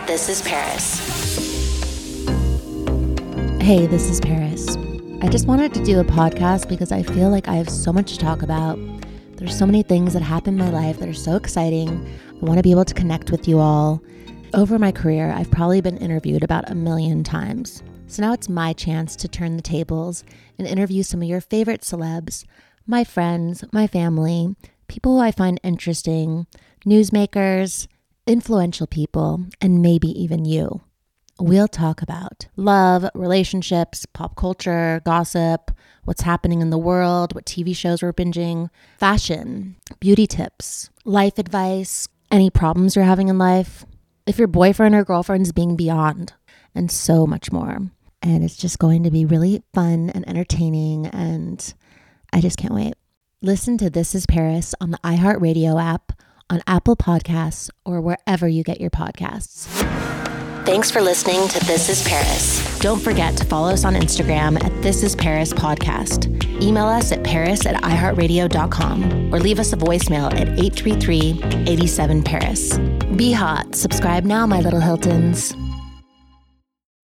This is Paris. Hey, this is Paris. I just wanted to do a podcast because I feel like I have so much to talk about. There's so many things that happen in my life that are so exciting. I want to be able to connect with you all. Over my career, I've probably been interviewed about 1 million times. So now it's my chance to turn the tables and interview some of your favorite celebs, my friends, my family, people who I find interesting, newsmakers, influential people, and maybe even you. We'll talk about love, relationships, pop culture, gossip, what's happening in the world, what TV shows we're binging, fashion, beauty tips, life advice, any problems you're having in life, if your boyfriend or girlfriend's being beyond, and so much more. And it's just going to be really fun and entertaining, and I just can't wait. Listen to This is Paris on the iHeartRadio app, on Apple Podcasts, or wherever you get your podcasts. Thanks for listening to This is Paris. Don't forget to follow us on Instagram at This is Paris Podcast. Email us at paris@iheartradio.com or leave us a voicemail at 833-87-PARIS. Be hot. Subscribe now, my little Hiltons.